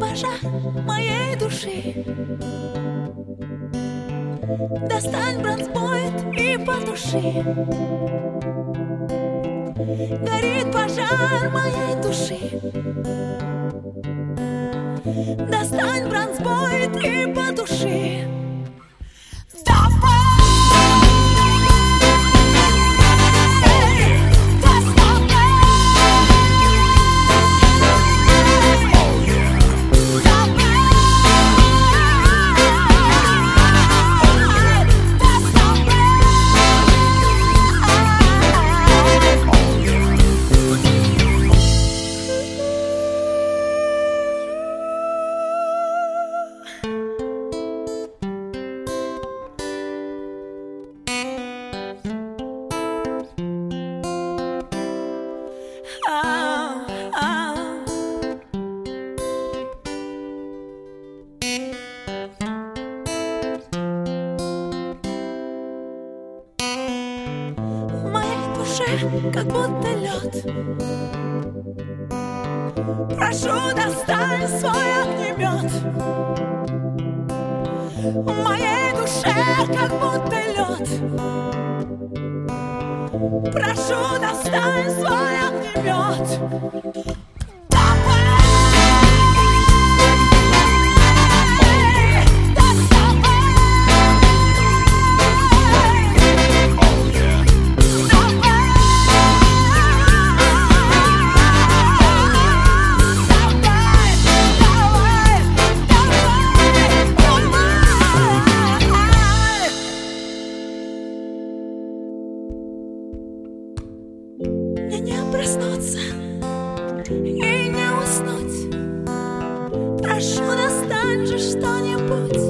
пожар моей души. Достань бронзбойт и потуши. Горит пожар моей души. Достань бронзбойт и потуши. Как будто лед. Прошу, достань свой огнемет. В моей душе как будто лед. Прошу, достань свой огнемет. Не проснуться и не уснуть. Прошу, достань же что-нибудь.